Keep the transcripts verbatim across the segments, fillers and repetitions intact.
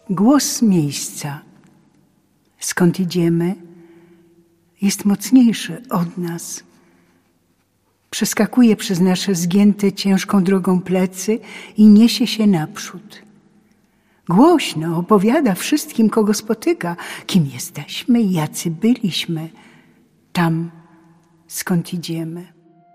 Głos miejsca, skąd idziemy, jest mocniejszy od nas. Przeskakuje przez nasze zgięte ciężką drogą plecy i niesie się naprzód. Głośno opowiada wszystkim, kogo spotyka, kim jesteśmy i jacy byliśmy tam, skąd idziemy.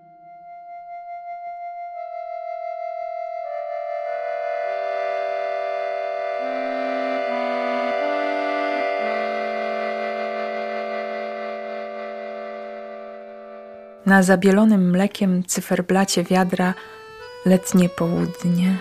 Na zabielonym mlekiem cyferblacie wiadra letnie południe.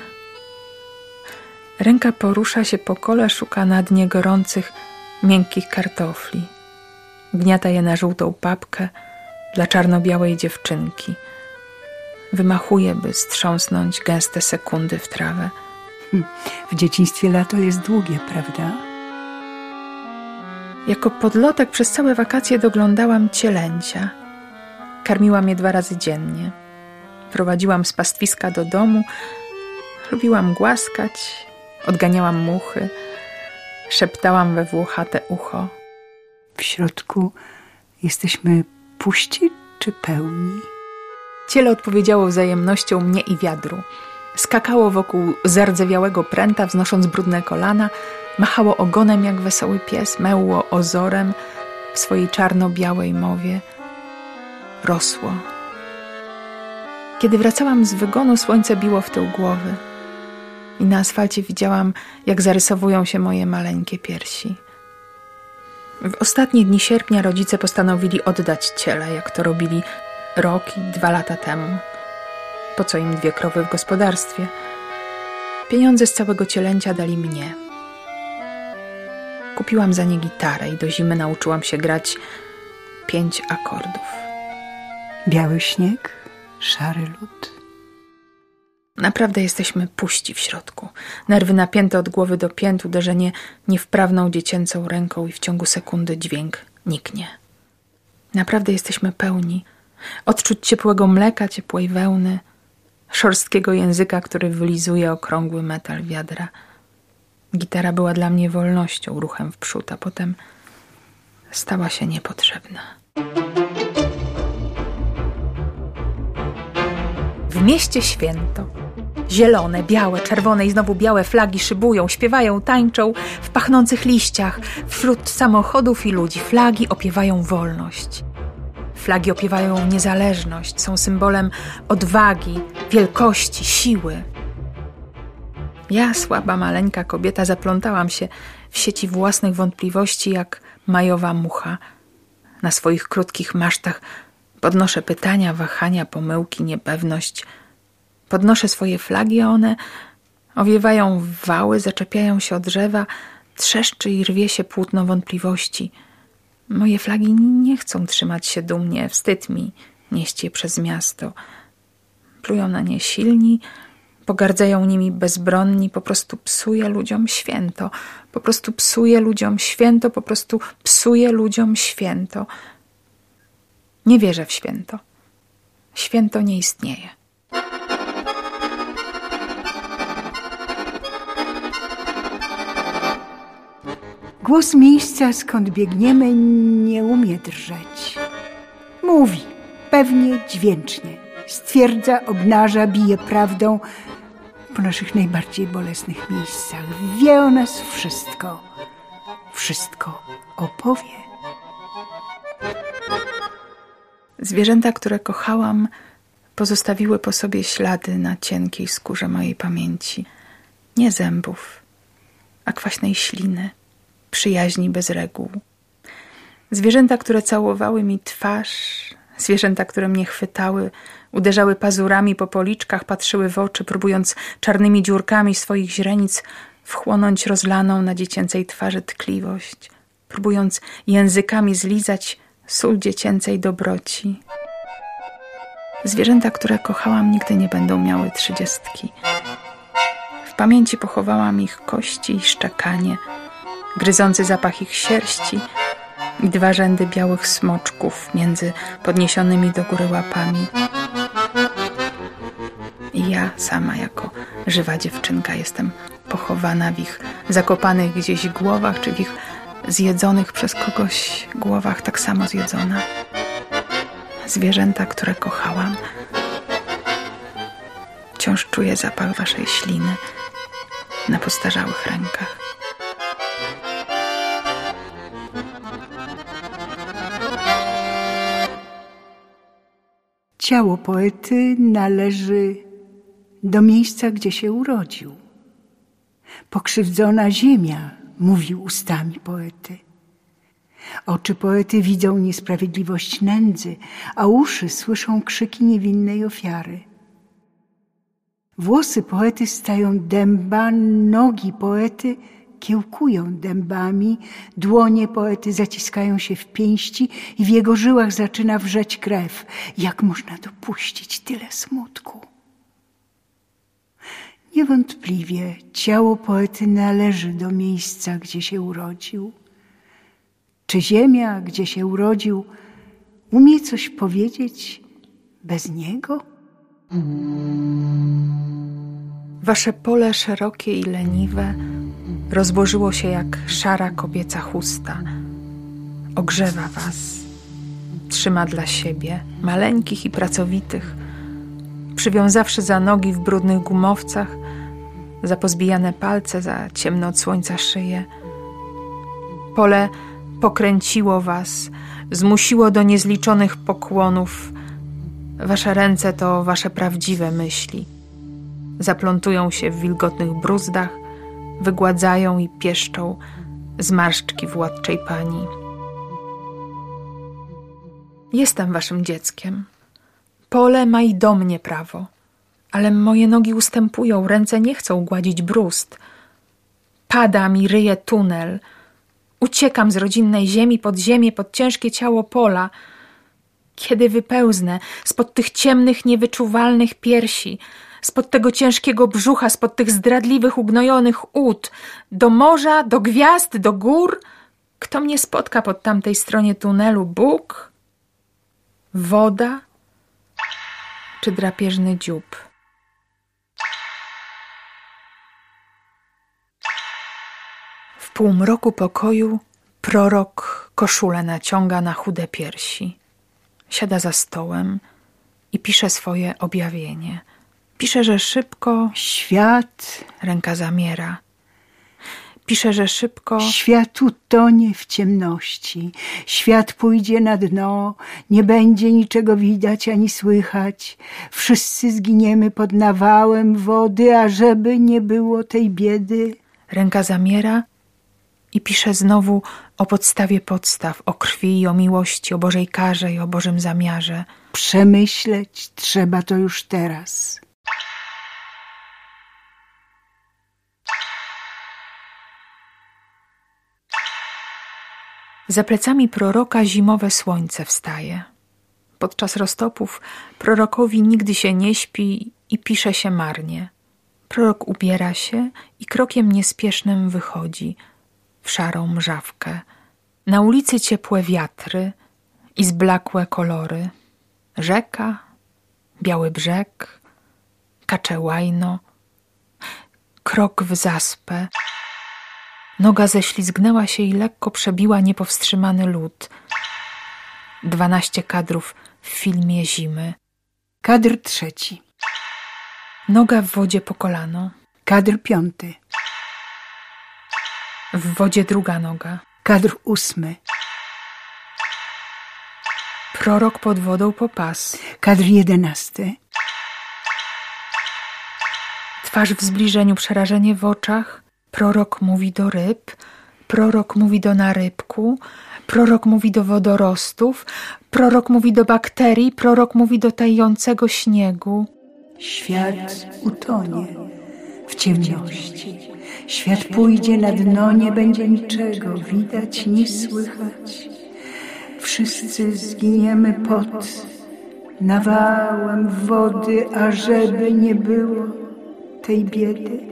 Ręka porusza się po kole, szuka na dnie gorących, miękkich kartofli. Gniata je na żółtą papkę dla czarno-białej dziewczynki. Wymachuje, by strząsnąć gęste sekundy w trawę. W dzieciństwie lato jest długie, prawda? Jako podlotek przez całe wakacje doglądałam cielęcia. Karmiłam je dwa razy dziennie. Prowadziłam z pastwiska do domu. Lubiłam głaskać, odganiałam muchy. Szeptałam we włochate ucho. W środku jesteśmy puści czy pełni? Ciele odpowiedziało wzajemnością mnie i wiadru. Skakało wokół zardzewiałego pręta, wznosząc brudne kolana. Machało ogonem jak wesoły pies. Mełło ozorem w swojej czarno-białej mowie. Rosło. Kiedy wracałam z wygonu, słońce biło w tył głowy i na asfalcie widziałam, jak zarysowują się moje maleńkie piersi. W ostatnie dni sierpnia rodzice postanowili oddać ciele, jak to robili rok i dwa lata temu. Po co im dwie krowy w gospodarstwie? Pieniądze z całego cielęcia dali mnie. Kupiłam za nie gitarę i do zimy nauczyłam się grać pięć akordów. Biały śnieg, szary lód. Naprawdę jesteśmy puści w środku. Nerwy napięte od głowy do pięt, uderzenie niewprawną dziecięcą ręką i w ciągu sekundy dźwięk niknie. Naprawdę jesteśmy pełni. Odczuć ciepłego mleka, ciepłej wełny, szorstkiego języka, który wylizuje okrągły metal wiadra. Gitara była dla mnie wolnością, ruchem w przód, a potem stała się niepotrzebna. W mieście święto. Zielone, białe, czerwone i znowu białe flagi szybują, śpiewają, tańczą w pachnących liściach. Wśród samochodów i ludzi flagi opiewają wolność. Flagi opiewają niezależność, są symbolem odwagi, wielkości, siły. Ja, słaba, maleńka kobieta, zaplątałam się w sieci własnych wątpliwości jak majowa mucha. Na swoich krótkich masztach podnoszę pytania, wahania, pomyłki, niepewność. Podnoszę swoje flagi, a one owiewają w wały, zaczepiają się o drzewa, trzeszczy i rwie się płótno wątpliwości. Moje flagi nie chcą trzymać się dumnie, wstyd mi nieść je przez miasto. Plują na nie silni, pogardzają nimi bezbronni, po prostu psuje ludziom święto. Po prostu psuje ludziom święto, po prostu psuje ludziom święto. Nie wierzę w święto. Święto nie istnieje. Głos miejsca, skąd biegniemy, nie umie drżeć. Mówi, pewnie, dźwięcznie. Stwierdza, obnaża, bije prawdą po naszych najbardziej bolesnych miejscach. Wie o nas wszystko. Wszystko opowie. Zwierzęta, które kochałam, pozostawiły po sobie ślady na cienkiej skórze mojej pamięci. Nie zębów, a kwaśnej śliny, przyjaźni bez reguł. Zwierzęta, które całowały mi twarz, zwierzęta, które mnie chwytały, uderzały pazurami po policzkach, patrzyły w oczy, próbując czarnymi dziurkami swoich źrenic wchłonąć rozlaną na dziecięcej twarzy tkliwość, próbując językami zlizać sól dziecięcej dobroci. Zwierzęta, które kochałam, nigdy nie będą miały trzydziestki. W pamięci pochowałam ich kości i szczekanie, gryzący zapach ich sierści i dwa rzędy białych smoczków między podniesionymi do góry łapami. I ja sama jako żywa dziewczynka jestem pochowana w ich zakopanych gdzieś głowach, czy w ich zjedzonych przez kogoś głowach, tak samo zjedzona. Zwierzęta, które kochałam. Wciąż czuję zapach waszej śliny na postarzałych rękach. Ciało poety należy do miejsca, gdzie się urodził. Pokrzywdzona ziemia, mówił ustami poety. Oczy poety widzą niesprawiedliwość nędzy, a uszy słyszą krzyki niewinnej ofiary. Włosy poety stają dęba, nogi poety kiełkują dębami, dłonie poety zaciskają się w pięści i w jego żyłach zaczyna wrzeć krew. Jak można dopuścić tyle smutku? Niewątpliwie ciało poety należy do miejsca, gdzie się urodził. Czy ziemia, gdzie się urodził, umie coś powiedzieć bez niego? Wasze pole szerokie i leniwe rozłożyło się jak szara kobieca chusta. Ogrzewa was, trzyma dla siebie, maleńkich i pracowitych, przywiązawszy za nogi w brudnych gumowcach, za pozbijane palce, za ciemno od słońca szyję. Pole pokręciło was, zmusiło do niezliczonych pokłonów. Wasze ręce to wasze prawdziwe myśli. Zaplątują się w wilgotnych bruzdach, wygładzają i pieszczą zmarszczki władczej pani. Jestem waszym dzieckiem. Pole ma i do mnie prawo, ale moje nogi ustępują, ręce nie chcą gładzić bruzd. Padam i ryję tunel. Uciekam z rodzinnej ziemi pod ziemię, pod ciężkie ciało pola. Kiedy wypełznę spod tych ciemnych, niewyczuwalnych piersi, spod tego ciężkiego brzucha, spod tych zdradliwych, ugnojonych ud, do morza, do gwiazd, do gór, kto mnie spotka pod tamtej stronie tunelu? Bóg? Woda? Czy drapieżny dziób? W półmroku pokoju prorok koszulę naciąga na chude piersi. Siada za stołem i pisze swoje objawienie. Pisze, że szybko... Świat... Ręka zamiera. Pisze, że szybko... Świat utonie w ciemności. Świat pójdzie na dno. Nie będzie niczego widać ani słychać. Wszyscy zginiemy pod nawałem wody, ażeby nie było tej biedy. Ręka zamiera i pisze znowu o podstawie podstaw, o krwi i o miłości, o Bożej karze i o Bożym zamiarze. Przemyśleć trzeba to już teraz. Za plecami proroka zimowe słońce wstaje. Podczas roztopów prorokowi nigdy się nie śpi i pisze się marnie. Prorok ubiera się i krokiem niespiesznym wychodzi w szarą mrzawkę. Na ulicy ciepłe wiatry i zblakłe kolory. Rzeka, biały brzeg, kacze łajno, krok w zaspę. Noga ześlizgnęła się i lekko przebiła niepowstrzymany lód. Dwanaście kadrów w filmie zimy. Kadr trzeci. Noga w wodzie po kolano. Kadr piąty. W wodzie druga noga. Kadr ósmy. Prorok pod wodą po pas. Kadr jedenasty. Twarz w zbliżeniu, przerażenie w oczach. Prorok mówi do ryb. Prorok mówi do narybku. Prorok mówi do wodorostów. Prorok mówi do bakterii. Prorok mówi do tającego śniegu. Świat utonie w ciemności. Świat pójdzie na dno, nie będzie niczego widać, ni słychać. Wszyscy zginiemy pod nawałem wody, ażeby nie było tej biedy.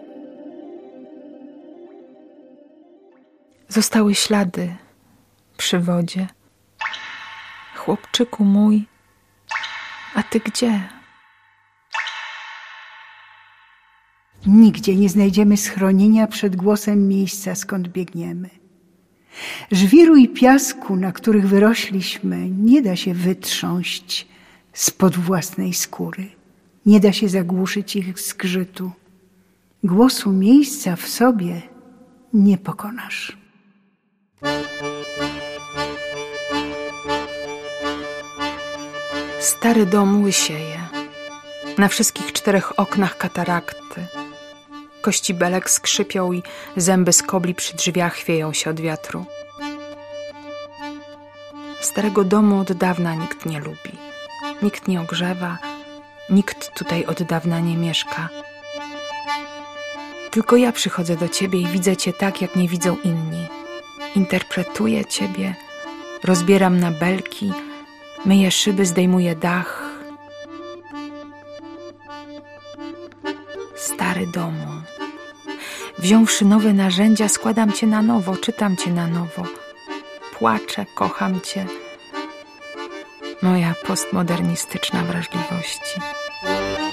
Zostały ślady przy wodzie. Chłopczyku mój, a ty gdzie? Nigdzie nie znajdziemy schronienia przed głosem miejsca, skąd biegniemy. Żwiru i piasku, na których wyrośliśmy, nie da się wytrząść spod własnej skóry. Nie da się zagłuszyć ich zgrzytu. Głosu miejsca w sobie nie pokonasz. Stary dom łysieje. Na wszystkich czterech oknach katarakty. Kości belek skrzypią i zęby skobli przy drzwiach chwieją się od wiatru. Starego domu od dawna nikt nie lubi. Nikt nie ogrzewa. Nikt tutaj od dawna nie mieszka. Tylko ja przychodzę do ciebie i widzę cię tak, jak nie widzą inni. Interpretuję ciebie, rozbieram na belki, myję szyby, zdejmuję dach. Stary domu, wziąwszy nowe narzędzia, składam cię na nowo, czytam cię na nowo. Płaczę, kocham cię. Moja postmodernistyczna wrażliwości.